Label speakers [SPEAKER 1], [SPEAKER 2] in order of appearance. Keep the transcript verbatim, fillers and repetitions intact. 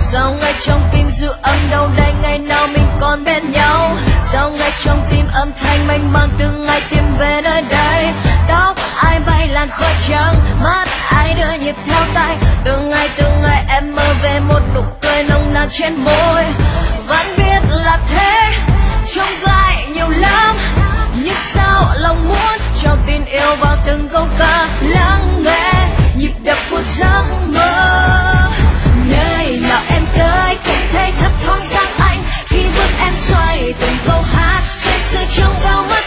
[SPEAKER 1] Sao ngay trong tim dư âm đâu đây ngày nào mình còn bên nhau? Sao ngay trong tim âm thanh mênh mang từng ngày tìm về nơi đây? Tóc ai bay làn khói trắng, mắt ai đưa nhịp theo tay. Từng ngày từng ngày em mơ về một nụ cười nồng nàn trên môi. Vẫn biết là thế, trong vai nhiều lắm, nhưng sao lòng muốn cho tin yêu vào từng câu ca. Lắng nghe nhịp đập của giấc mơ, nơi nào em tới cũng thấy thấp thoáng sáng anh khi bước em xoay từng câu hát say sưa trong vào mắt.